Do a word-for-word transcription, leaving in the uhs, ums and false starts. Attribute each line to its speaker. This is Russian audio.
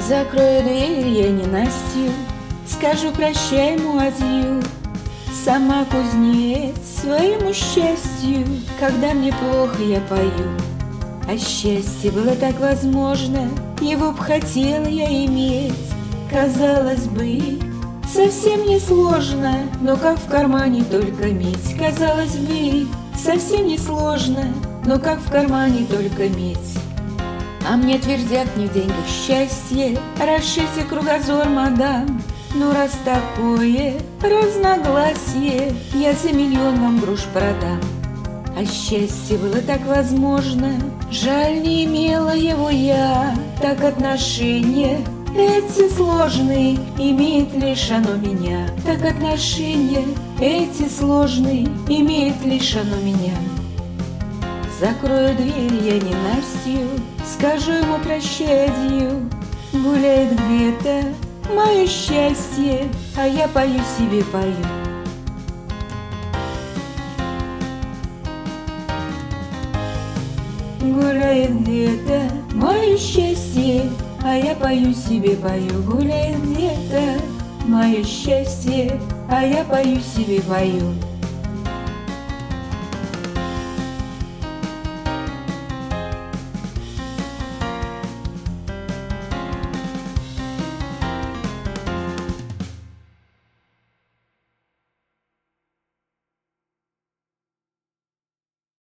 Speaker 1: Закрою дверь я ненастью, скажу прощай, муазью. Сама кузнец своему счастью, когда мне плохо, я пою. А счастье было так возможно, его б хотела я иметь. Казалось бы, совсем не сложно, но как в кармане только медь. Казалось бы, совсем не сложно, но как в кармане только медь. А мне твердят не в деньгах счастье, расширьте кругозор, мадам. Ну раз такое разногласие, я за миллион вам груш продам. А счастье было так возможно, жаль, не имела его я. Так отношения эти сложные имеет лишь оно меня. Так отношения эти сложные имеет лишь оно меня. Закрою дверь я ненастью, скажу ему прощай, адью. Гуляет где-то мое счастье, а я пою себе, пою. Гуляет где-то мое счастье, а я пою себе, пою. Гуляет где-то мое счастье, а я пою себе, пою.